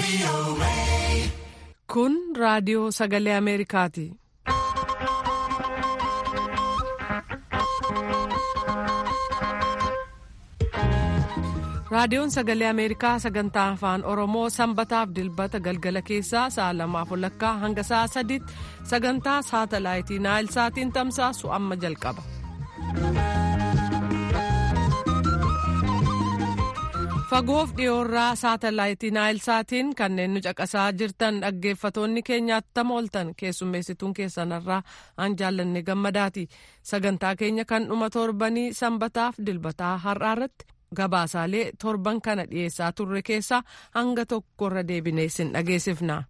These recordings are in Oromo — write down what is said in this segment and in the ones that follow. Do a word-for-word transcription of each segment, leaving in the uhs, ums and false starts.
Kun raadiyoo sagalee Ameerikaati. Raadiyoon sagalee Ameerikaa sagantaa afaan Oromoo sanbataaf dilbata galgala keessaa sa'a lamaaf walakkaa hanga sa'a sadiitti sagantaa saatalaayitii Naayilsaatiin tamsaasu amma jalqaba. Fagoof dhiyoorraa saatalaayitii Naayilsaatiin kanneen nu caqasaa jirtan dhaggeeffatoonni keenyaatti tam ooltan keessummeessituun keessanarraa aan jaallanne gammadaati. Sagantaa keenya kan dhuma torbanii sanbataaf dilbataa har'aarratti gabaasaalee torban kana dhiyeessaa turre keessaa hanga tokkorra deebinee sin dhageessifna.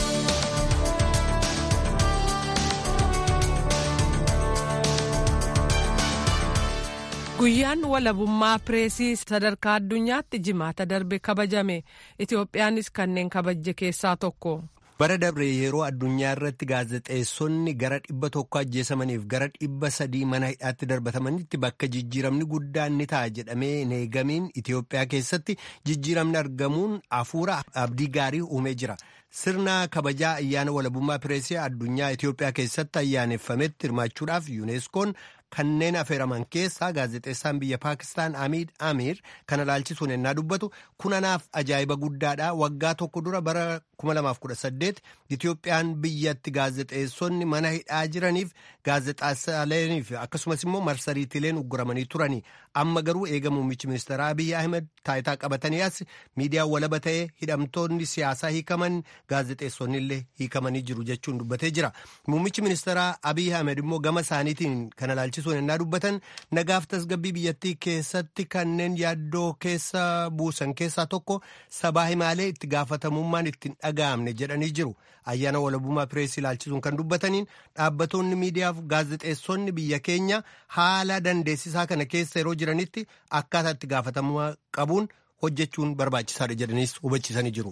Guyyaan walabummaa pireesii sadarkaa addunyaatti jimaata darbe kabajame. Itoophiyaanis kanneen kabajje keessaa tokko. Bara dabre yeroo addunyaa irratti gaazexeessonni gara dhibba tokko ajjeesamaniif gara dhibba sadii mana hidhaatti darbatamanitti bakka jijjiiramni guddaan ni ta'a jedhamee hin eegamiin Itoophiyaa keessatti jijjiiramni argamuun hafuura abdii gaarii uumee jira. Sirna kabajaa ayyaana walabummaa pireesii addunyaa Itoophiyaa keessatti ayyaaneffametti hirmaachuudhaaf yuuneskoon kanneen affeeraman keessaa gaazexeessaan biyya Paakistaan Amiid Amiir kana ilaalchisuun ennaa dubbatu kunanaaf ajaa'iba guddaadha. Waggaa tokko dura bara kuma lamaaf kudha saddeet Itoophiyaan biyyatti gaazexeessonni mana hidhaa jiraniif gaazexaaleeniif akkasumas immoo marsariitiileen ugguramanii turani. Amma garuu eega muummichi ministeeraa Abiy Ahmed taayitaa qabatanii as miidiyaan walaba ta'ee hidhamtoonni siyaasaa hiikaman gaazexeessonni illee hiikamanii jiru jechuun dubbatee jira. Muummichi ministeeraa Abiy Ahmed immoo gama isaaniitiin kana ilaalchisuun ennaa dubbatan nagaaf tasgabbii biyyattii keessatti kanneen yaaddoo keessa buusan keessaa tokko sabaa himaalee itti gaafatamummaan ittiin dhaga'amne jedhanii jiru. Ayyaana walabummaa pireesii ilaalchisuun kan dubbataniin dhaabbatoonni miidiyaaf gaazexeessonni biyya keenya haala dandeessisaa kana keessa yeroo jiranitti akkaataa itti gaafatamummaa qabuun hojjechuun barbaachisaadha jedhaniis hubachiisanii jiru.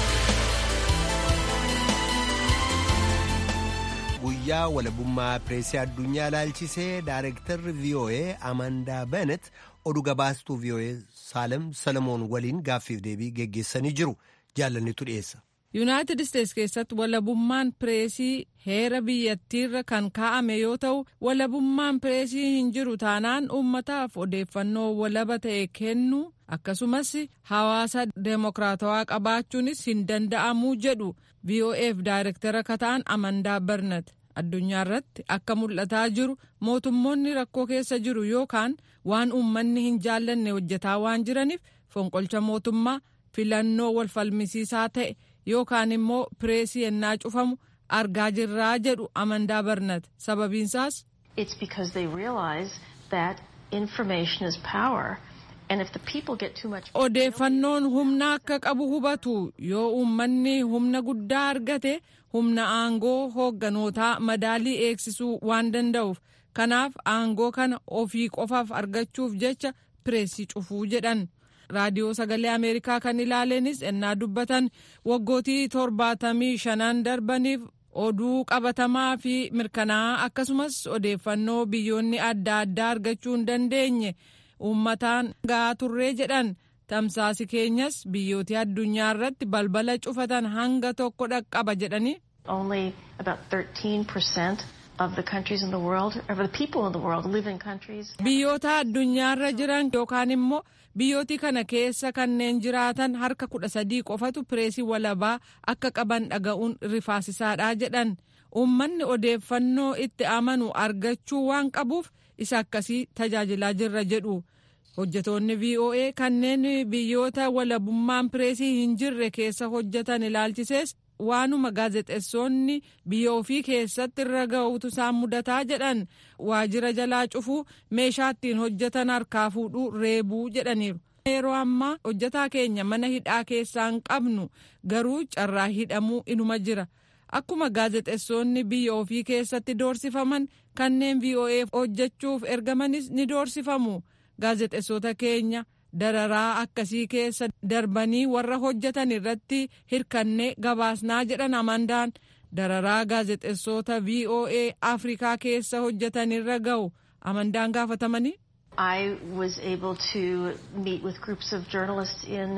Guyyaa walabummaa pireesii addunyaa ilaalchisee daayirektarri V O A Amandaa Benet oduu gabaastuu V O A Saalem Salamoon waliin gaaffiif deebii geggeessanii jiru. Jaallannitu dhiyeessa. Yuunaayitid Isteets keessatti walabummaan pireesii heera biyyattiirra kan kaa'ame yoo ta'u walabummaan pireesii hin jiru taanaan uummataaf odeeffannoo walaba ta'e kennu akkasumas hawaasa deemokiraatawaa qabaachuunis hin danda'amu jedhu V O F daayirektara kataan Amandaa Barnat. Addunyaa irratti akka mul'ataa jiru mootummoonni rakkoo keessa jiru yookaan waan uummanni hin jaallanne hojjetaa waan jiraniif fonqolcha mootummaa filannoo wal falmisiisaa ta'e yookaan immoo pireesii ennaa cufamu argaa jirraa jedhu Amandaa Barnat. Sababiinsaas It's because they realize that information is power. And if the people get too much odeeffannoon humna akka qabu hubatu. Yoo uummanni humna guddaa argate humna aangoo hoogganootaa madaalii eegsisuu waan danda'uuf kanaaf aangoo kana ofii qofaaf argachuuf jecha pireesii cufuu jedhan. Raadiyoo sagalee Ameerikaa kan ilaaleenis ennaa dubbatan waggootii torbaatamii shanaan darbaniif oduu qabatamaa fi mirkanaa'aa akkasumas odeeffannoo biyyoonni adda addaa argachuu hin dandeenye uummataan ga'aa turree jedhan. Tamsaasi keenyas biyyoota addunyaa irratti balbala cufatan hanga tokko dhaqqaba jedhanii. Only about thirteen percent of the countries in the world, of the people in the world live in countries. Biyyoota addunyaa irra jiran yookaan immoo biyyooti kana keessa kanneen jiraatan harka kudha sadii qofatu pireesii walabaa akka qaban dhaga'uun rifaasisaadha jedhan. Uummanni odeeffannoo itti amanu argachuu waan qabuuf isa akkasii tajaajilaa jirra jedhu. Hojjetoonni V O A kanneen biyyoota walabummaan pireesii hin jirre keessa hojjetan ilaalchisees waanuma gaazexeessonni biyya ofii keessatti irra ga'uutu isaan mudataa jedhan. Waajjira jalaa cufuu, meeshaa ittiin hojjetan harkaa fuudhuu, reebuu jedhaniiru. Yeroo ammaa hojjetaa keenya mana hidhaa keessaa hin qabnu garuu carraa hidhamuu inuma jira. Akkuma gaazexeessonni biyya ofii keessatti doorsifaman kanneen V O A hojjechuuf ergamanis ni doorsifamu. Gaazexeessota keenya dararaa akkasii keessa darbanii warra hojjetan irratti hirkannee gabaasnaa jedhan Amandaan. Dararaa gaazexeessota V O A Afrikaa keessa hojjetan irra ga'u Amandaan gaafatamanii. I was able to meet with groups of journalists in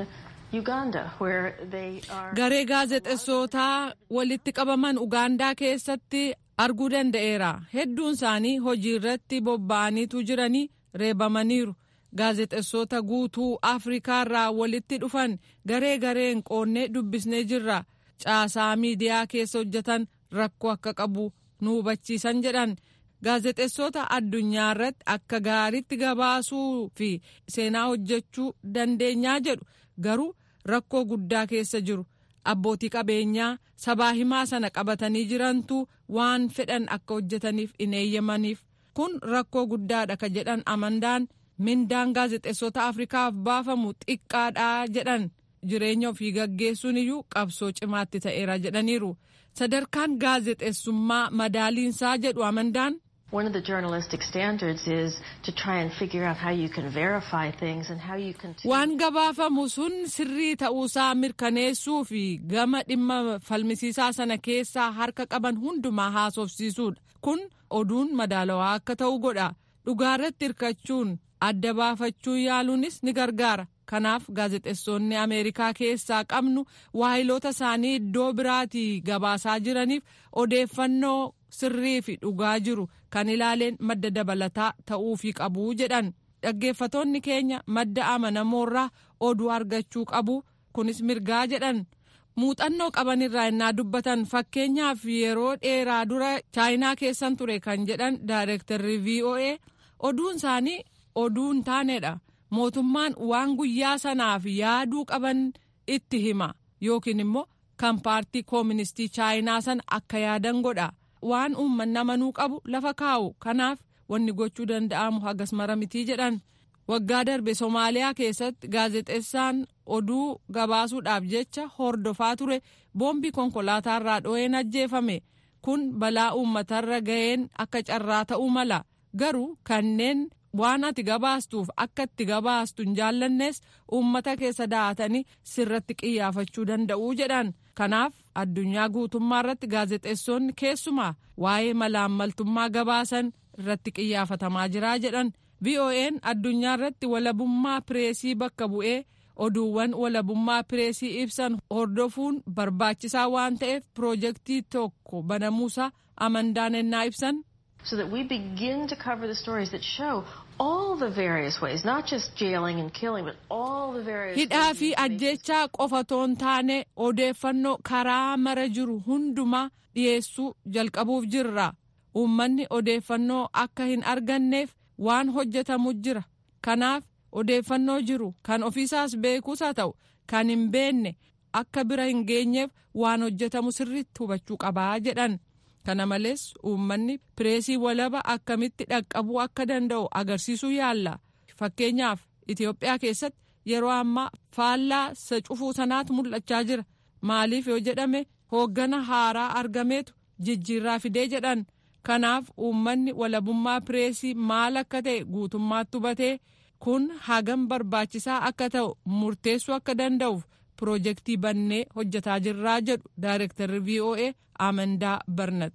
Uganda, where they are... Garee gaazexeessootaa walitti qabaman Ugaandaa keessatti arguu danda'eera. Hedduun isaanii hojii irratti bobba'aniitu jiranii reebamaniiru. Gaazexeessoota guutuu Afrikaa irraa walitti dhufan garee gareen qoonnee dubbisnee jirra. Caasaa miidiyaa keessa hojjetan rakkoo akka qabu nu hubachiisan jedhan. Gaazexeessoota addunyaa irratti akka gaariitti gabaasuu fi seenaa hojjechuu dandeenyaa jedhu. Garuu rakkoo guddaa keessa jiru. Abbootii qabeenyaa sabaa himaa sana qabatanii jirantu waan fedhan akka hojjetaniif hin eeyyamaniif. Kun rakkoo guddaadha ka jedhan Amandaan. Mindaan gaazexeessota Afrikaaf baafamu xiqqaadha jedhan. Jireenya ofii gaggeessuun iyyuu qabsoo cimaatti ta'eera jedhaniiru. Sadarkaan gaazexeessummaa madaaliinsaa jedhu Amandaan. One of the journalistic standards is to try and figure out how you can verify things and how you can... Waan gabaafamu sun sirrii ta'uusaa mirkaneessuu fi gama dhimma falmisiisaa sana keessaa harka qaban hundumaa haasofsiisuudha. Kun oduun madaalawaa akka ta'u godha. Dhugaarratti hirkachuun adda baafachuu yaaluunis ni gargaara. Kanaaf gaazexeessonni Ameerikaa keessaa qabnu waahiloota isaanii iddoo biraatii gabaasaa jiraniif odeeffannoo sirrii fi dhugaa jiru kan ilaaleen madda dabalataa ta'uufii qabu jedhan. Dhaggeeffatoonni keenya madda amanamoorraa oduu argachuu qabu. Kunis mirgaa jedhan. Muuxannoo qabanirraa innaa dubbatan fakkeenyaaf yeroo dheeraa dura chaayinaa keessan ture kan jedhan daayirektarri V O A oduun isaanii oduu hin taanedha. Mootummaan waan guyyaa sanaaf yaaduu qaban itti hima yookiin immoo kan paartii kooministii chaayinaa san akka yaadan godha. Waan uummanni amanuu qabu lafa kaa'u. Kanaaf wanni gochuu danda'amu hagas mara mitii jedhan. Waggaa darbe Somaaliyaa keessatti gaazexeessaan oduu gabaasuudhaaf jecha hordofaa ture boombii konkolaataarraa dho'een ajjeefame. Kun balaa uummatarra ga'een akka carraa ta'uu mala. Garuu kanneen waan ati gabaastuuf akka itti gabaastu hin jaallannes uummata keessa daa'atanii sirratti qiyyaafachuu danda'uu jedhan. Kanaaf addunyaa guutummaa irratti gaazexeessonni keessumaa waa'ee malaammaltummaa gabaasan irratti qiyyaafatamaa jiraa jedhan. V O A'n addunyaa irratti walabummaa pireesii bakka bu'ee oduuwwan walabummaa pireesii ibsan hordofuun barbaachisaa waan ta'eef piroojeektii tokko banamuusaa Amandaan ennaa ibsan. So that we begin to cover the stories that show all the various ways, not just jailing and killing, but all the various... Hidhaa fi ajjechaa qofatoon taane odeeffannoo karaa mara jiru hundumaa dhiyeessuu jalqabuuf jirra. Uummanni odeeffannoo akka hin arganneef waan hojjetamu jira. Kanaaf odeeffannoo jiru kan ofiisaas beekuus haa ta'u kan hin beekne akka bira hin geenyeef waan hojjetamu sirriitti hubachuu qabaa jedhan. Kana malees uummanni pireesii walaba akkamitti dhaqqabuu akka danda'u agarsiisuu yaalla. Fakkeenyaaf Itoophiyaa keessatti yeroo ammaa faallaa isa cufuu sanaatu mul'achaa jira. Maaliif yoo jedhame hooggana haaraa argameetu jijjiirraa fidee jedhan. Kanaaf uummanni walabummaa pireesii maal akka ta'e guutummaatti hubatee kun hagam barbaachisaa akka ta'u murteessuu akka danda'uuf piroojeektii bannee hojjetaa jirraa jedhu daayirektarri V O A Amandaa Barnat.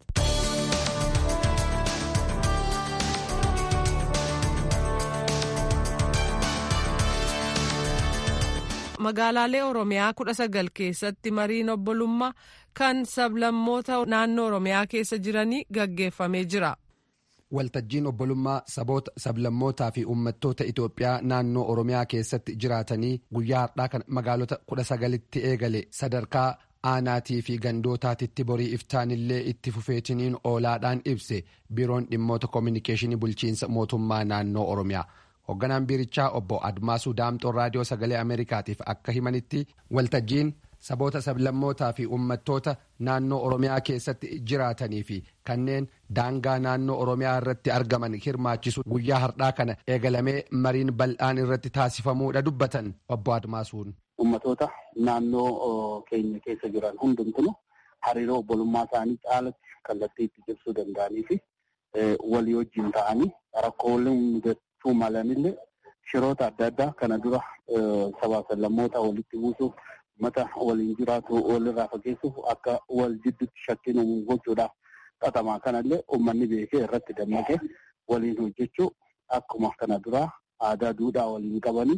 Magaalaalee Oromiyaa kudha sagal keessatti mariin obbolummaa kan sablammoota naannoo Oromiyaa keessa jiranii gaggeeffamee jira. Waltajjiin obbolummaa saboota sablammootaa fi uummattoota Itoophiyaa naannoo Oromiyaa keessatti jiraatanii guyyaa har'aa kan magaalota kudha sagalitti eegale sadarkaa aanaatii fi gandootaatitti borii iftaanillee itti fufeetiniin oolaadhaan ibse biiroon dhimmoota koominikeeshinii bulchiinsa mootummaa naannoo Oromiyaa. Hoogganaan biirichaa obbo Admaasuu Daamxoo raadiyoo sagalee Ameerikaatiif akka himanitti waltajjiin saboota sablammootaa fi uummattoota naannoo Oromiyaa keessatti jiraatanii fi kanneen daangaa naannoo Oromiyaa irratti argaman hirmaachisu guyyaa har'aa kana eegalamee mariin bal'aan irratti taasifamuudha dubbatan obbo Admaasuun. Uummattoota naannoo keenya keessa jiran hundumtuu hariiroo obbolummaa isaanii caalatti kallattii itti cimsuu danda'anii fi walii wajjin ta'anii rakkoolee mudachuu malanillee shiroota adda addaa kana dura sabaa sablammoota walitti buusuuf mata waliin jiraatu walirraa fageessuuf akka wal jidduutti shakkiin uumuu gochuudhaaf xaxamaa kanallee uummanni beekee irratti dammaqee waliin hojjechuu akkuma kana duraa aadaa duudhaa waliin qabanii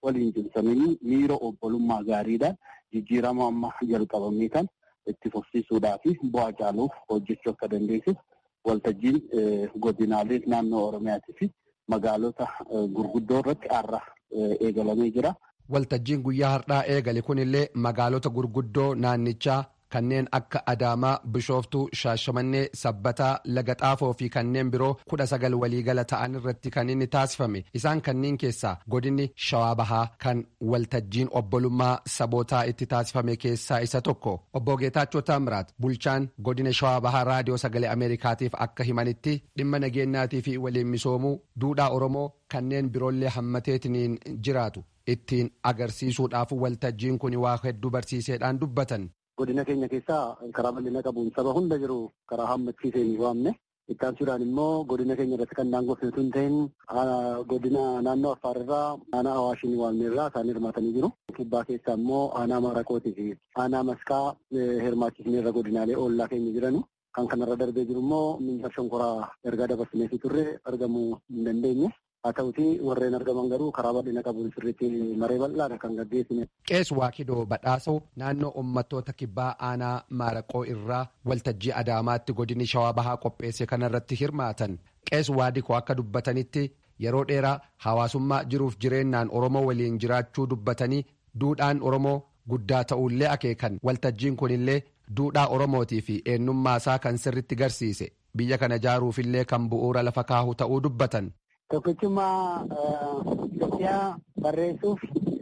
waliin cimsamanii miira obbolummaa gaariidhaan jijjiirama amma jalqabamee kan itti fufsiisuudhaa fi bu'aa caaluuf hojjechuu akka dandeessus waltajjiin godinaalee naannoo Oromiyaatii fi magaalota gurguddoo irratti har'a eegalamee jira. Waltajjiin guyyaa har'aa eegale kunillee magaalota gurguddoo naannichaa kanneen akka Adaamaa, Bishooftuu, Shaashamannee, Sabbataa, Laga Xaafoo fi kanneen biroo kudha sagal waliigala ta'an irratti kan inni taasifame. Isaan kanneen keessaa godinni Shawaa Bahaa kan waltajjiin obbolummaa sabootaa itti taasifame keessaa isa tokko. Obbo Geetaachoo Taamiraat bulchaan godina Shawaa Bahaa raadiyoo sagalee Ameerikaatiif akka himanitti dhimma nageenyaatii fi waliin misoomuu duudhaa Oromoo kanneen biroollee hammateetiniin jiraatu ittiin agarsiisuudhaaf waltajjiin kun waa hedduu barsiiseedhaan dubbatan. Godina keenya keessaa karaa bal'ina qabuun saba hunda jiru karaa hammachiisee ni waamne. Itti aansuudhaan immoo godina keenya irratti kan daangofne osoo hin ta'in godina naannoo Affaar irraa aanaa Awaashii ni waamne irraa isaan hirmaatanii jiru. Kibbaa keessaa immoo aanaa Maraqootii fi aanaa Maskaa hirmaachisnee irra godinaalee ollaa keenya jiranu. Kan kanarra darbee jiru immoo Minjar Shonkoraa ergaa dabarsinee fi turre argamuu hin dandeenye. Haa ta'utii warreen argaman garuu karaa bal'ina qabuun sirriitti maree bal'aadha kan gaggeessine. Qees Waakidoo Badhaasoo naannoo uummattoota kibbaa aanaa Maaraqoo irraa waltajjii Adaamaatti godinni Shawaa Bahaa qopheesse kanarratti hirmaatan. Qees Waadikoo akka dubbatanitti yeroo dheeraa hawaasummaa jiruuf jireenyaan Oromoo waliin jiraachuu dubbatanii duudhaan Oromoo guddaa ta'ullee akeekan. Waltajjiin kunillee duudhaa Oromootii fi eenyummaa isaa kan sirriitti garsiise. Biyya kana ijaaruufillee kan bu'uura lafa kaahu ta'uu dubbatan. Tokkichummaa Itoophiyaa barreessuuf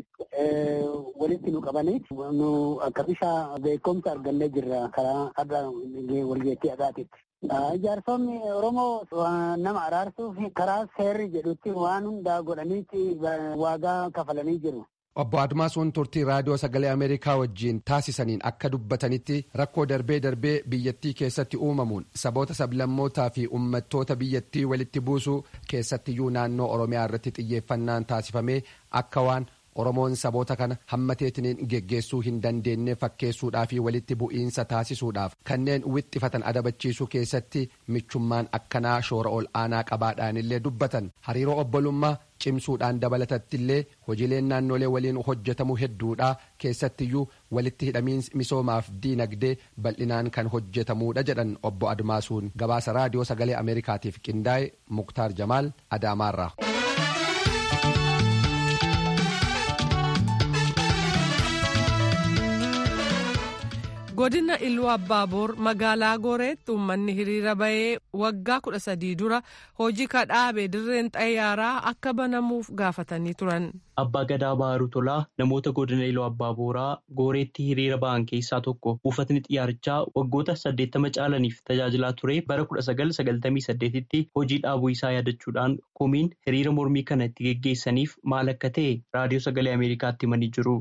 walitti nu qabanii nu akka bishaa beekumsa argannee jirra karaa adda walgeettii adaatiitti. Ijaarsonni Oromoo nama araarsuuf karaa seerri jedhutti waan hundaa godhaniitti waagaa kafalanii jiru. Obbo Admaasuun turtii raadiyoo sagalee Ameerikaa wajjiin taasisaniin akka dubbatanitti rakkoo darbee darbee biyyattii keessatti uumamuun saboota sablammootaa fi uummattoota biyyattii walitti buusuu keessattiyyuu naannoo Oromiyaa irratti xiyyeeffannaan taasifamee akka waan Oromoon saboota kana hammateetiniin geggeessuu hin dandeenye fakkeessuudhaa fi walitti bu'iinsa taasisuudhaaf kanneen wixxifatan adabachiisuu keessatti michummaan akkanaa shoora ol aanaa qabaadhaanillee dubbatan. Hariiroo obbolummaa cimsuudhaan dabalatattillee hojiileen naannolee waliin hojjetamu hedduudha keessattiyyuu walitti hidhamiinsi misoomaaf diinagdee bal'inaan kan hojjetamuudha jedhan obbo Admaasuun. Gabaasa raadiyoo sagalee Ameerikaatiif qindaa'e Muktaar Jamaal Adaamaarraa. Godina Iluu Abbaaboor magaalaa Gooreetti uummanni hiriira bahee waggaa kudha sadii dura hojii kadhaabe dirreen xayyaaraa akka banamuuf gaafatanii turan. Abbaa Gadaa Baharuu Tolaa namoota godina Iluu Abbaaboraa Gooreetti hiriira bahan keessaa tokko. Buufatni xiyyaarichaa waggoota saddeettama caalaniif tajaajilaa ture bara kudha sagal sagaltamii saddeetitti hojii dhaabuu isaa yaadachuudhaan komiin hiriira mormii kana itti geggeessaniif maal akka ta'e raadiyoo sagalee Ameerikaatti himanii jiru.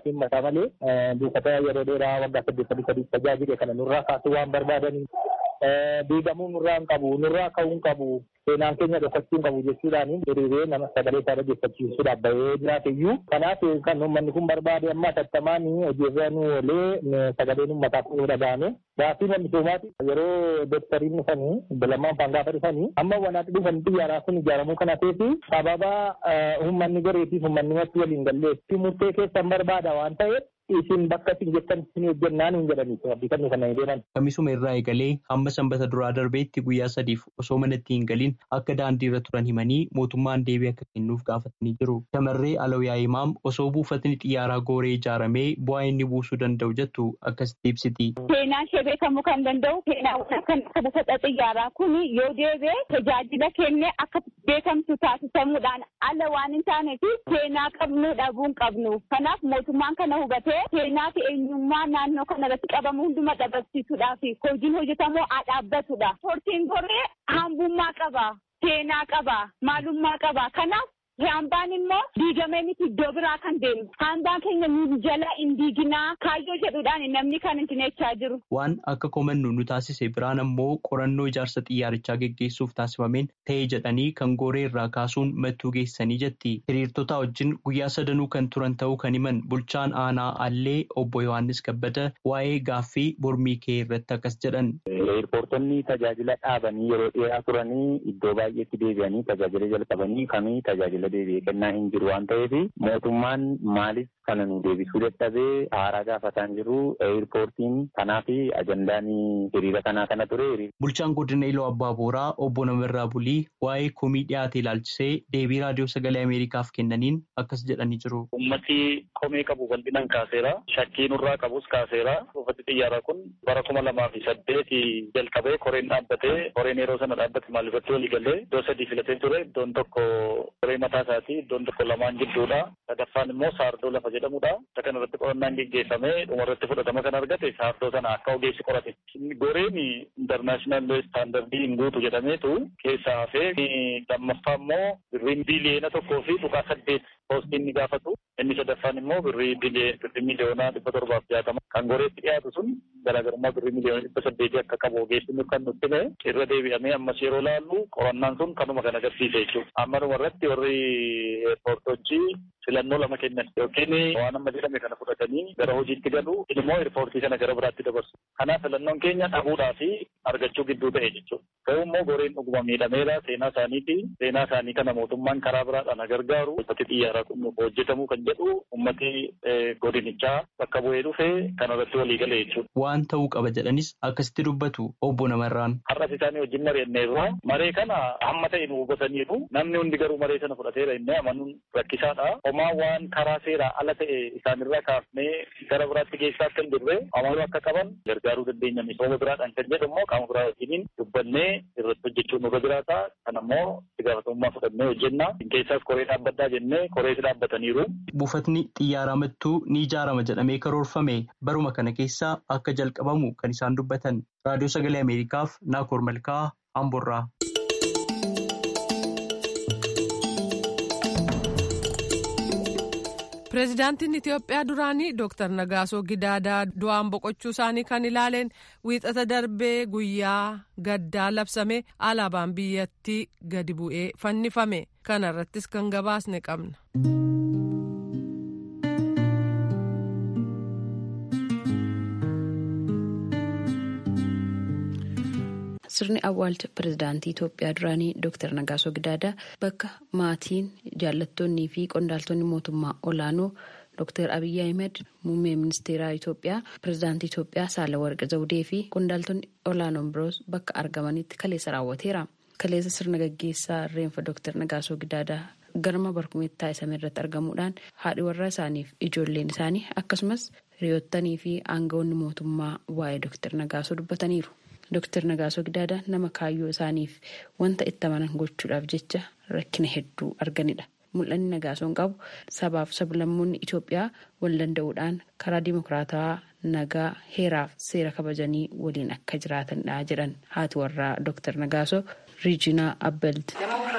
Tajaajila kana nurraa kaasuu waan barbaadaniif diigamuu nurraa hin qabu, nurraa ka'uu hin qabu, seenaan keenya dhokachuu hin qabu jechuudhaan hiriiree nama sagalee isaa dhaggeeffachiisuudhaaf bahee jiraateyyuu. Kanaaf kan uummanni kun barbaade amma tattamaan hojiirra nu oolee sagaleen uummataaf nu dhagahame. Gaafii misoomaati yeroo doktariin dhufanii Lammaan Fangaafa dhufanii amma wanaatti dhufanii xiyyaaraa kun ijaaramuu kana ta'eef sababa uummanni goreetiif uummanni matti waliin galleessi murtee keessan barbaada waan ta'eef isin bakka isin jettan isin hojjennaan hin jedhaniitu abdii kan kana deeman. Kamisuma irraa eegalee hamma sanbata duraa darbeetti guyyaa sadiif osoo manatti hin galin akka daandii irra turan himanii mootummaan deebii akka kennuuf gaafatanii jiru. Shamarree Alawyaa Imaam osoo buufatni xiyyaaraa Gooree ijaaramee bu'aa inni buusuu danda'u jettu akkasitti ibsiti. Seenaan ishee beekamuu kan danda'u seenaawwan akka buufata xiyyaaraa kun yoo deebee tajaajila kennee akka beekamtu taasisamuudhaan ala waan hin taaneef seenaa qabnu dhabuun qabnu. Kanaaf mootummaan kana hubatee seenaa fi eenyummaa naannoo kana irratti qabamu hunduma dhabamsiisuudhaaf hojiin hojjetamoo haa dhaabbatudha. Ispoortiin Gooree hambummaa qaba, seenaa qaba, maalummaa qaba. Kanaaf hambaan immoo diigamee miti iddoo biraa kan deemu. Hambaan keenya nu jala hin diiginaa kaayyoo jedhuudhaan namni kan hin tinechaa jiru. Waan akka komannu nu taasise biraan ammoo qorannoo ijaarsa xiyyaarichaa geggeessuuf taasifameen ta'ee jedhanii kan Gooree irraa kaasuun mattuu geessanii jetti. Hiriirtota wajjin guyyaa sadanuu kan turan ta'uu kan himan bulchaan aanaa Allee obbo Yohaannis Kabbada waa'ee gaaffii mormii kee irratti akkas jedhan. Hiriirtonni tajaajila dhaabanii yeroo dheeraa turanii iddoo baay'eetti deebi'anii tajaajila jalqabanii kamii tajaajila deebi'ee kennaa hin jiru waan ta'eef mootummaan maaliif kana nu deebisuu dadhabee haaraa gaafataan jiru eerpoortiin kanaa fi ajandaan hiriira kanaa kana ture. Bulchaan godina Iluu Abbaa Booraa obbo Namirraa Bulii waa'ee komii dhiyaate ilaalchisee deebii raadiyoo sagalee Ameerikaaf kennaniin akkas jedhanii jiru. Ummati komii qabu bal'inaan kaaseera. Shakkii nurraa qabus kaaseera. Buufatni xiyyaaraa kun bara kuma lamaa fi saddeeti jalqabee koreen dhaabbatee koreen yeroo sana dhaabbate maalirratti walii galee iddoo sadii filatee ture. Iddoon tokko koree mataa isaatii iddoon tokko lamaan gidduudha. Sadaffaan immoo saardoo lafa jedhamudha. Isa kanarratti qorannaan geggeeffamee dhumarratti fudhatama kan argate saardoo sana akka ogeessi qorate. Goreen intarnaashinaal istaandardii hin guutu jedhameetu keessaa hafee lammaffaa immoo birriin biiliyeena tokkoo fi tuqaa saddeet poostiin ni gaafatu. Inni sadaffaan immoo birrii birrii miliyoonaa dhibba torbaaf jaatama. Kan goreetti dhiyaatu sun garaagarummaa birrii miliyoona dhibba saddeetii akka qabu ogeessi kan nutti hime irra deebi'amee ammas yeroo laallu qorannaan sun kanuma kan agarsiise jechuudha. Amma dhumarratti warri eerpoortochii filannoo lama kennan yookiin waan amma jedhame kana fudhatanii gara hojiitti galu immoo eerpoortii kana gara biraatti dabarsu. Kanaaf filannoon keenya dhabuudhaa fi argachuu gidduu ta'e jechuudha. Ta'u immoo goreen dhuguma miidhameera seenaa isaaniiti. Seenaa isaanii kana mootummaan karaa biraadhaan gargaaru uffati xiyyaaraa kun hojjetamuu kan jedhu ummati godinichaa bakka bu'ee dhufee kanarratti walii galee jechuudha. Waan ta'uu qaba jedhanis akkasitti dubbatu obbo Namarraan. Har'as isaanii wajjin mari'anneerra. Maree kana hamma ta'e nu hubataniiru. Namni hundi garuu maree sana fudhateera inni amanuun rakkisaadha. Homaa waan karaa seeraa ala ta'e isaanirraa kaafnee gara biraatti geessaa akka hin jirre amaluu akka qaban gargaaruu dandeenya. Misooma biraadhaan kan jedhu immoo qaama biraa wajjiniin dubbannee irratti hojjechuun nurra jiraata. Kan ammoo itti gaafatamummaa fudhannee hojjenna. Keessaas koree dhaabbaddaa jennee korees dhaabbataniiru. Buufatni xiyyaaraa mattuu ni ijaarama jedhamee karoorfame baruma kana keessa akka jalqabamu kan isaan dubbatan. Raadiyoo Sagalee Ameerikaaf Naakoor Malkaa Amborraa. Pireezidaantiin Itiyoophiyaa duraanii Dooktar Nagaasoo Gidaadaa du'aan boqochuu isaanii kan ilaaleen wiixata darbee guyyaa gaddaa labsame alaabaan biyyattii gadi bu'ee fannifame. Kana irrattis kan gabaasne qabna. Sirni awwaalcha pireezidaantii Itoophiyaa duraanii Dooktar Nagaasoo Gidaadaa bakka maatiin jaallattoonnii fi qondaaltonni mootummaa olaanoo Dooktar Abiyyi Ahmed muummee ministeeraa Itoophiyaa pireezidaantii Itoophiyaa Saalawarqi Zawudee fi qondaaltonni olaanoon biroos bakka argamanitti kaleessa raawwateera. Kaleessa sirna gaggeessaa reenfa Dooktar Nagaasoo Gidaadaa garma barkumeetti taasifame irratti argamuudhaan haadhi warraa isaaniif ijoolleen isaanii akkasumas hiriyoottanii fi aangawoonni mootummaa waa'ee Dooktar Nagaasoo dubbataniiru. Dooktar Nagaasoo Gidaadaa nama kaayyoo isaaniif wanta itti amanan gochuudhaaf jecha rakkina hedduu arganidha. Mul'anni Nagaasoon qabu sabaaf sablammoonni Itoophiyaa wal danda'uudhaan karaa dimokiraatawaa nagaa heeraaf seera kabajanii waliin akka jiraatanidha jedhan haati warraa Dooktar Nagaasoo Riijinaa Abbelt.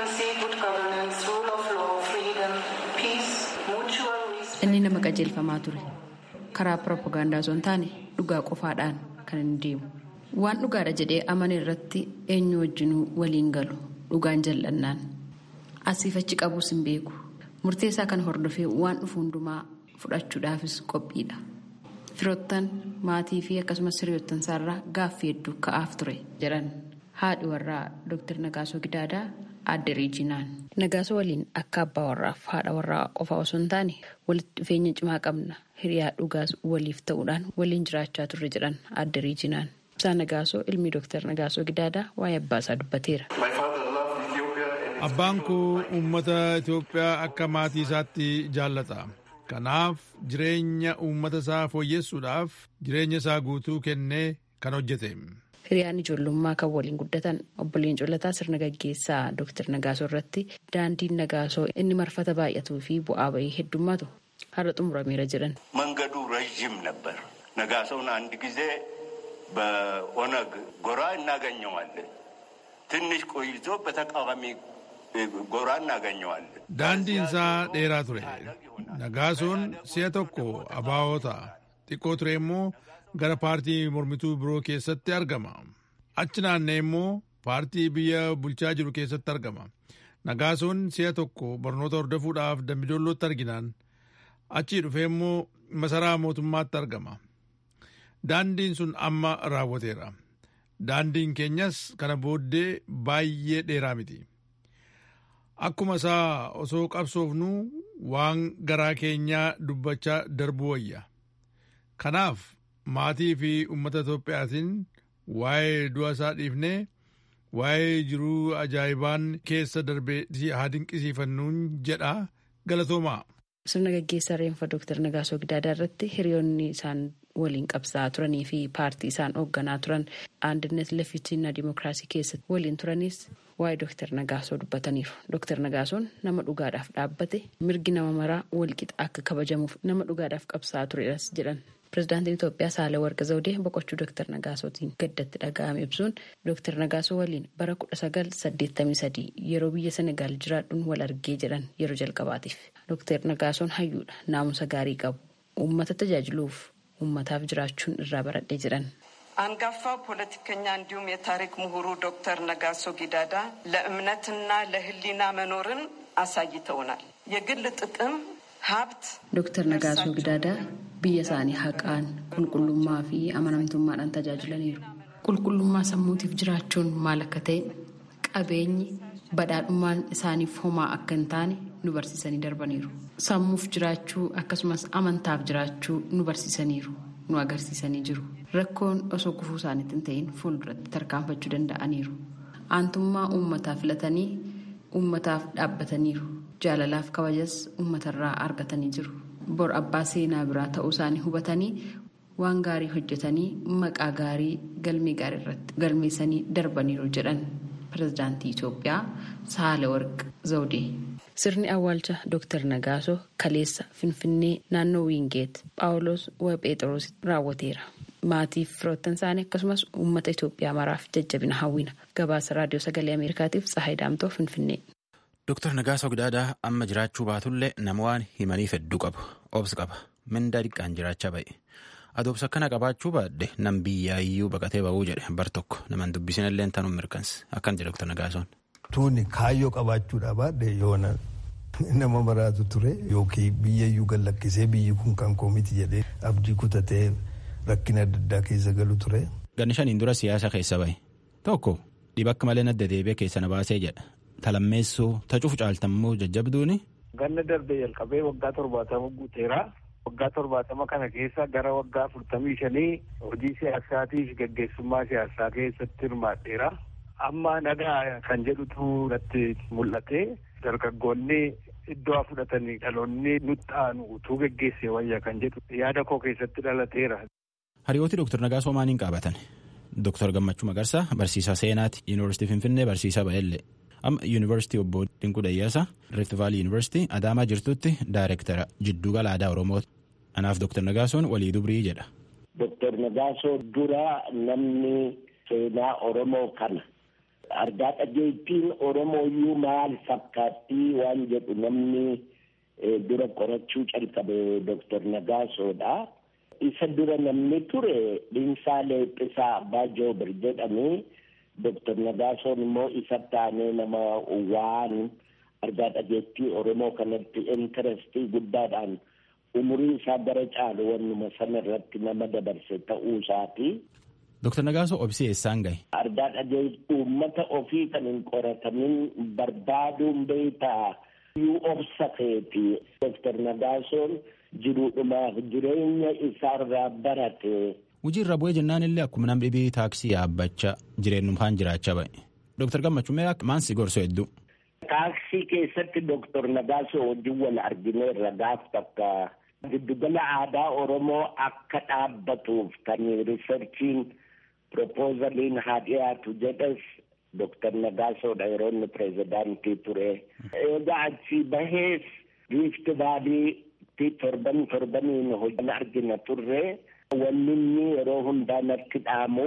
Inni nama qajeelfamaa ture. Karaa piroopagaandaa osoo hin taane dhugaa qofaadhaan kan inni deemu. Waan dhugaadha jedhee amane irratti eenyu wajjinuu waliin galu dhugaan jal'annaan asiif achi qabuus hin beeku murteessaa kan hordofee waan dhufu hundumaa fudhachuudhaafis qophiidha. Firoottan maatii fi akkasumas hiriyoottan isaarraa gaaffii hedduu ka'aaf ture jedhan haadhi warraa Dooktar Nagaasoo Gidaadaa adde Riijinaan. Nagaasoo waliin akka abbaa warraaf haadha warraa qofa osoo hin taane walitti dhufeenya cimaa qabna hiriyaa dhugaas waliif ta'uudhaan waliin jiraachaa turre jedhan adde Riijinaan. Ibsaa Nagaasoo ilmi Dooktar Nagaasoo Gidaadaa waa'ee abbaa isaa dubbateera. Abbaan koo uummata Itoophiyaa akka maatii isaatti jaallata. Kanaaf jireenya uummata isaa fooyyessuudhaaf jireenya isaa guutuu kennee kan hojjete. Hiriyaan ijoollummaa kan waliin guddatan obboleen Colataa sirna gaggeessaa Dooktar Nagaasoo irratti daandiin Nagaasoo inni marfata baay'atuu fi bu'aa bahii heddummaatu har'a xumurameera jedhan. Mangadu rajim ነበር. Nagaasoon አንድ ጊዜ በኦነግ ጎራ እናገኘዋለን. ትንሽ ቆይቶ በተቃዋሚ ጎራ እናገኘዋለን. daandiin isaa dheeraa ture. Nagaasoon si'a tokko abaa'oota xiqqoo ture immoo gara paartii mormituu biroo keessatti argama. Achi naannee immoo paartii biyya bulchaa jiru keessatti argama. Nagaasoon si'a tokko barnoota hordofuudhaaf Dambidollootti arginaan achii dhufee immoo masaraa mootummaatti argama. Daandiin sun amma raawwateera. Daandiin keenyas kana booddee baay'ee dheeraa miti. akkuma isaa osoo qabsoofnu waan garaa keenyaa dubbachaa darbuu wayya. Kanaaf maatii fi uummata Itoophiyaatiin waa'ee du'a isaa dhiifnee waa'ee jiruu ajaa'ibaan keessa darbee haa dinqisiifannuun jedha. Galatoomaa. Sirna gaggeessaa reenfa Dooktar Nagaasoo Gidaadaa irratti hiriyoonni isaan waliin qabsaa turanii fi paartii isaan hoogganaa turan Andinet Lefitina Dimookiraasii keessatti waliin turanis waa'ee Dooktar Nagaasoo dubbataniiru. Dooktar Nagaasoon nama dhugaadhaaf dhaabbate mirgi nama maraa walqixa akka kabajamuuf nama dhugaadhaaf qabsaa turedhas jedhan. Pireezidaantiin Itoophiyaa Saahilewarq Zawudee boqochuu Dooktar Nagaasootiin gaddatti dhaga'ame ibsuun Dooktar Nagaasoo waliin bara kudha sagal saddeettamii sadii yeroo biyya Senegaal jiraadhuun wal argee jedhan yeroo jalqabaatiif. Dooktar Nagaasoon hayyuudha, naamusa gaarii qabu, uummata tajaajiluuf uummataaf jiraachuun irraa baradhee jedhan. አንጋፋው ፖለቲከኛ እንዲሁም የታሪክ ምሁሩ ዶክተር ነጋሶ ጊዳዳ ለእምነትና ለሕሊና መኖርን አሳይተውናል። የግል ጥቅም ሀብት ዶክተር ነጋሶ ጊዳዳ biyya isaanii haqaan qulqullummaa fi amanamtummaadhaan tajaajilaniiru. Qulqullummaa sammuutiif jiraachuun maal akka ta'e qabeenyi badhaadhummaan isaaniif homaa akka hin taane nu barsiisanii darbaniiru. Sammuuf jiraachuu akkasumas amantaaf jiraachuu nu barsiisaniiru, nu agarsiisanii jiru. Rakkoon osoo gufuu isaaniitti hin ta'in fuulduratti tarkaanfachuu danda'aniiru. Aantummaa uummataa filatanii uummataaf dhaabbataniiru. Jaalalaaf kabajas uummatarraa argatanii jiru. Bor abbaa seenaa biraa ta'uu isaanii hubatanii waan gaarii hojjetanii maqaa gaarii galmee gaarii irratti galmeessanii darbaniiru jedhan pireezidaantii Itoophiyaa Saahilewarq Zawudee. Sirni awwaalcha Dooktar Nagaasoo kaleessa Finfinnee naannoo Wiingeet Phaawulos Wapheexroositti raawwateera. Maatii fi firoottan isaanii akkasumas uummata Itoophiyaa maraaf jajjabina hawwina. Gabaasa raadiyoo sagalee Ameerikaatiif Tsahaay Daamtoo Finfinnee. Dooktar Nagaasoo Gidaadaa amma jiraachuu baatullee nama waan himaniif hedduu qabu. Obsa qaba. Mindaa dhiqqaan jiraachaa ba'e. Adoobsa akkana qabaachuu baadde nam biyyaayyuu baqatee ba'uu jedhe bar tokko naman dubbisinallee tanuun mirkansi. Akkan jedhe Dooktar Nagaasoon. Tuuni kaayyoo qabaachuudha baadde yoona nama maraatu ture yookiin biyyayyuu gallakkisee biyyi kun kan koomiti jedhee abdii kutatee rakkina adda addaa keessa galu ture. Ganni shaniin dura siyaasa keessa ba'e. Tokko dhibakka malee nadda deebi'ee keessa na baasee jedha. Talammeessuu tacuuf caaltammoo jajjabduuni. Ganna darbee jalqabee waggaa torbaatama guuteera. Waggaa torbaatama kana keessa gara waggaa afurtamii shanii hojii siyaasaatii fi gaggeessummaa siyaasaa keessatti hirmaadheera. Amma nagaa kan jedhutu natti mul'ate. Dargaggoonni iddoo fudhatanii dhaloonni nutti aanu utuu gaggeessee wayya kan jedhu yaada koo keessatti dhalateera. Hariyooti Dooktar Nagaasoo maaliin qaabatan? Dooktar Gammachuu Magarsaa barsiisaa seenaati Yuunivarsiitii Finfinnee barsiisaa ba'ellee. Amma Yuunivarsiitii Obbo Dinquu Dayyaasa Rift Vaalii Yuunivarsiitii Adaamaa jirtutti daayireektara jiddugala aadaa Oromooti. Anaaf Dooktar Nagaasoon walii dubrii jedha. Dooktar Nagaasoo dura namni seenaa Oromoo kana argaa dhageettiin Oromooyyuu maal fakkaattii waan jedhu namni dura qorachuu calqabe Dooktar Nagaasoodha. Isa dura namni ture Dhiinsaa Leeqqisaa Abbaa Joobir jedhamee Dooktar Nagaasoon immoo isa taanee nama waan argaa dhageettii Oromoo kanatti intarestii guddaadhaan umurii isaa gara caalu wannuma sana irratti nama dabarse ta'uu isaati. Dooktar Nagaasoo obsi eessaan gahe? Argaa dhageettii uummata ofii kan hin qoratamin barbaaduun beektaa yuu obsa keeti. Dooktar Nagaasoon jiruudhumaaf jireenya isaarraa barate. Hojii irra bu'ee jennaan illee akkuma nam dhibii taaksii yaabbachaa jireenyummaan jiraachaa ba'e. Dooktar Gammachuu mee maansi gorsoo hedduu? Taaksii keessatti Dooktar Nagaasoo wajjin wal argineerra gaaf takka giddugala aadaa Oromoo akka dhaabbatuuf kan riisarchiin propoozaliin haa dhiyaatu jedhes Dooktar Nagaasoodha yeroo inni pireezidaantii ture. Egaa achii bahees Rift Vaaliitti torban torbaniin hojii argina turre. Wanni inni yeroo hundaa natti dhaamu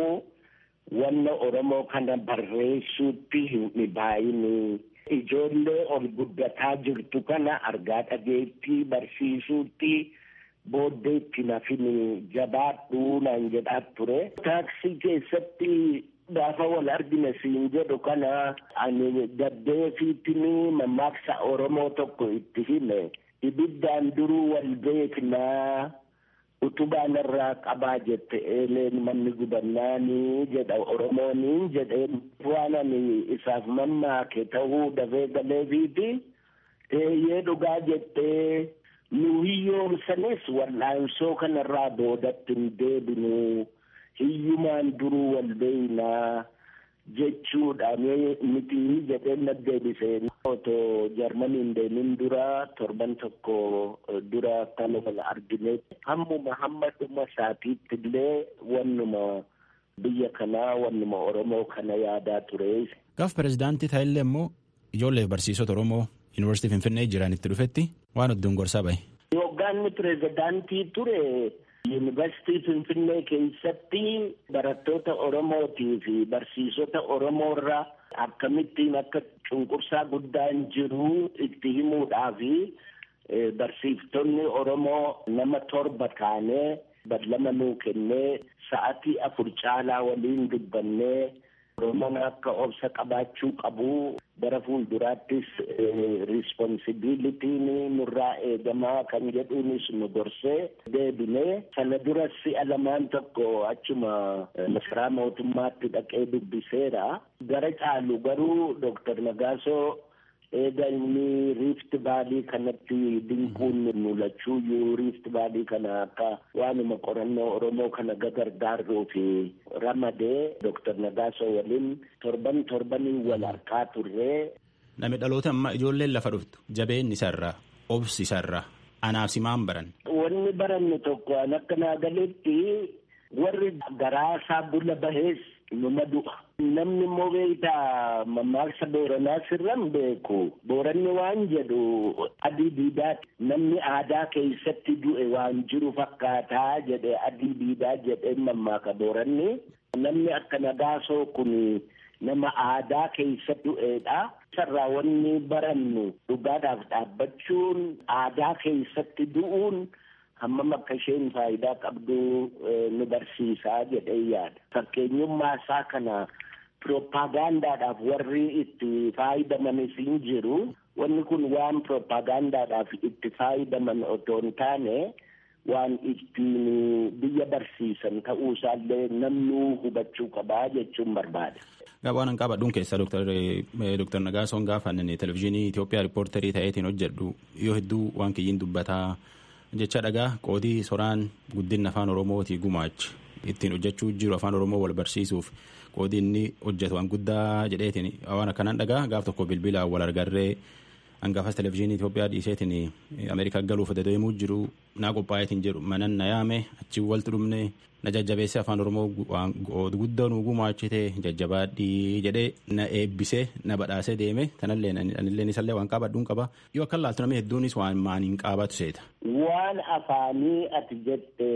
wanna Oromoo kana barreessuutti hin dhibaayini. Ijoollee ol guddataa jirtu kana argaa dhageettii barsiisuutti booddeetti nafini jabaadhuu naan jedhaa ture. Taaksii keessatti gaafa wal argine siin jedhu kana ani gaddeefiittini mammaaksa Oromoo tokko itti hime. Ibiddaan duruu wal beeknaa. utubaan irraa qabaa jette eeleen manni gubannaanii jedha Oromooniin jedheen waan ani isaaf mammaake ta'uu dafee galeefiiti eeyyee dhugaa jettee nu hiyyoomsanis wal'aansoo kanarraa boodatti hin deebinu hiyyumaan duruu wal beeynaa jechuudhaan miti jedheen naddeebiseen otoo jarmaniin deemin dura torban tokko dura kana wal argine hammuma hamma dhuma isaatiitti illee wannuma biyya kanaa wannuma Oromoo kana yaadaa ture. Gaaf pirezidaantii ta'ellee immoo ijoollee barsiisota Oromoo yuunivarsiitii Finfinnee jiranitti dhufetti waan hedduun gorsaa bahe. Hoggaanni pirezidaantii ture yuunivarsiitii Finfinnee keessatti barattoota Oromootii fi barsiisota Oromoo irraa akkamittiin akka cunqursaa guddaan jiru itti himuudhaaf barsiiftonni Oromoo nama torba taanee badlama nuu kennee sa'atii afur caalaa waliin dubbannee Oromoon akka obsa qabaachuu qabu bara fuulduraattis risponsibilitiin nurraa eegamaa kan jedhuunis nu gorsee deebinee sana duras alamaan tokko achuma masaraa mootummaatti dhaqee dubbiseera. Gara caalu garuu Dooktar Nagaasoo eega inni riifti baalii kanatti dinquun mul'achuuyyuu riifti baalii kana akka waanuma qorannoo Oromoo kana gargaaruu fi ramadee Dooktar Nagaasoo waliin torban torbanii wal harkaa turree. Namni dhaloota amma ijoolleen lafa dhuftu jabeen isarraa obsi isarraa anaaf simaan baran. Wanni barannu tokko an akka naa galetti warri garaasaa bula bahees numa du'a. Namni immoo beektaa mammaaksa Booranaa sirran beeku. Booranni waan jedhu adii diidaati. Namni aadaa keessatti du'e waan jiru fakkaataa jedhe adii diidaa jedhee mammaaka Booranni. Namni akka Nagaasoo kun nama aadaa keessatti du'eedha. Sarraa wanni barannu dhugaadhaaf dhaabbachuun aadaa keessatti du'uun hammam akka isheen faayidaa qabdu nu barsiisaa jedhee yaada. Fakkeenyummaa isaa kana piroopaagandaadhaaf warri itti faayidamanis hin jiru. Wanni kun waan piroopaagandaadhaaf itti faayidaman otoo hin taane waan ittiin biyya barsiisan ta'uu isaallee namni hubachuu qabaa jechuun barbaada. Waan an qabadhuun keessaa Dooktar Nagaasoon gaafa televezyiinii Itoophiyaa riippoortarii ta'eetiin hojjedhu yoo hedduu waan kiyyiin dubbataa jecha dhagaa qoodii soraan guddina afaan Oromootii gumaachi ittiin hojjechuu jiru afaan Oromoo wal barsiisuuf qoodii inni hojjetu waan guddaa jedheetiin waan akkanaan dhagaa gaaf tokko bilbilaan wal argarree hangaafas televezyiinii Itoophiyaa dhiiseetiin Ameerikaa galuuf deemuu jiru naa qophaa'eetiin jedhu manan na yaame achi walitti dhumne na jajjabeessee afaan Oromoo guddaa nu gumaachite jajjabaadhii jedhee na eebbisee na badhaasee deeme tanallee anillee isallee waan qabadhuun qaba yoo akka laaltu namni hedduunis waan maaniin qaabatu seeta. Waan afaanii ati jette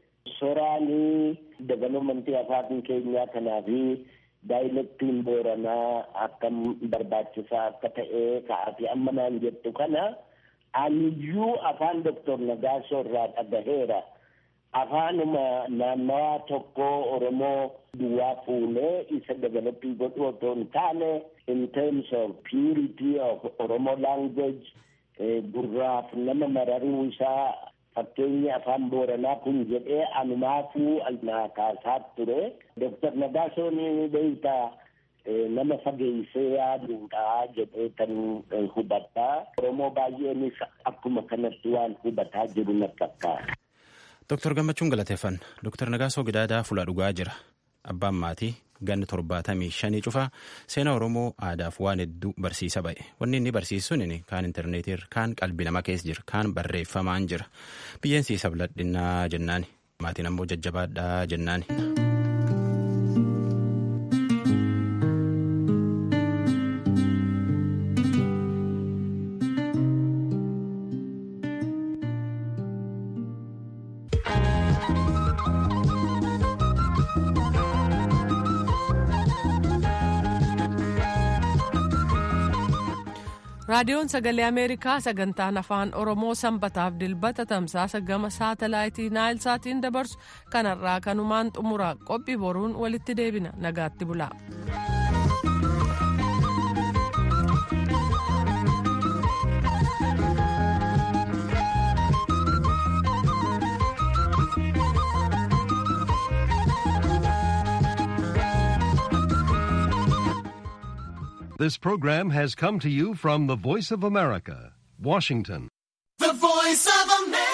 soraanii dabaloomantii afaan keenyaa kanaa fi daayilektiin Booranaa akkam barbaachisaa akka ta'ee ka'aati amma naan jettu kana aniyyuu afaan Dooktar Nagaasoo irraa dhagaheera. Afaanuma naannawaa tokko Oromoo duwwaa fuunee isa dabalatti godhu otoo hin taane in terms of purity of Oromo language gurraaf nama mararuu isaa fakkeenyi afaan Booranaa kun jedhee anumaafuu naa kaasaa ture. Dooktar Nagaasoon beektaa nama fageessee yaaduudha jedhee kan hubataa. Oromoo baay'eenis akkuma kanatti waan hubataa jiru na fakkaata. Dooktar Gammachuun galateeffan. Dooktar Nagaasoo Gidaadaa fuula dhugaa jira. Abbaan maatii ganna torbaatamii shanii cufaa seenaa Oromoo aadaaf waan hedduu barsiisa ba'e. Wanni inni barsiisuun kaan intarneetii kaan qalbii namaa keessa jira kaan barreeffamaan jira. Biyyeen siisa biladhinnaa jennaani. Maatiin ammoo jajjabaadhaa jennaani. raadiyoon sagalee ameerikaa sagantaan afaan oromoo sanbataaf dilbata tamsaasa gama saatalaayitii naayilsaatiin dabarsu kanarraa kanumaan xumura qophii boruun walitti deebina nagaatti bulaa. This program has come to you from the Voice of America, Washington. The Voice of America.